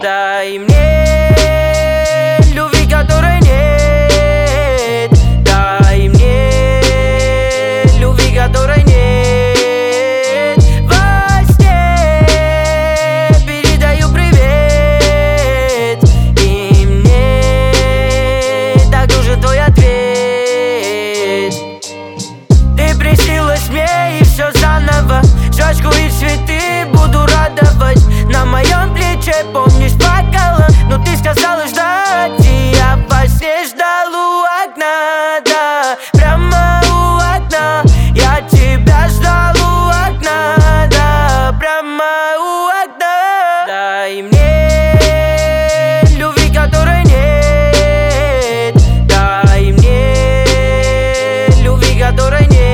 Дай мне любви, которой нет. Дай мне любви, которой нет. Во сне передаю привет, и мне так нужен твой ответ. Ты приснилась мне, и все заново. Жвачку и цветы буду радовать на моем плече, помнишь, плакала, но ты сказала ждать. И я во сне ждал у окна, да, прямо у окна. Я тебя ждал у окна, да, прямо у окна. Дай мне любви, которой нет. Дай мне любви, которой нет.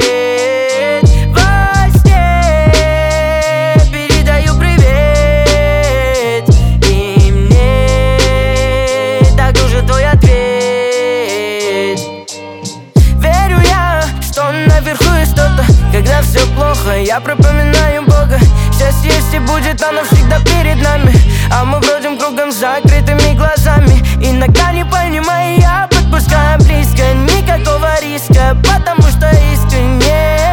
Наверху есть что-то, когда все плохо, я пропоминаю Бога. Счастье есть и будет, оно всегда перед нами, а мы бродим кругом с закрытыми глазами. Иногда не понимаю, я подпускаю близко, никакого риска, потому что искренне